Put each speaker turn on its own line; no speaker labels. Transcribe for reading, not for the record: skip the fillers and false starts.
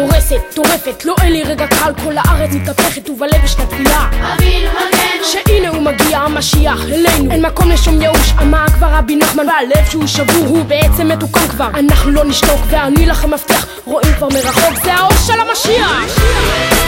הורסת, טורפת, לא אין לי רגע קל, כל הארץ מתהפכת ובלב יש תפילה
אבינו מגנו
שהנה הוא מגיע המשיח אלינו, אין מקום לשום ייאוש, אמר כבר רבי נחמן, והלב שהוא שבור הוא בעצם מתוקן כבר, אנחנו לא נשתוק ואני לכם מבטיח, רואים כבר מרחוק זה האור של המשיח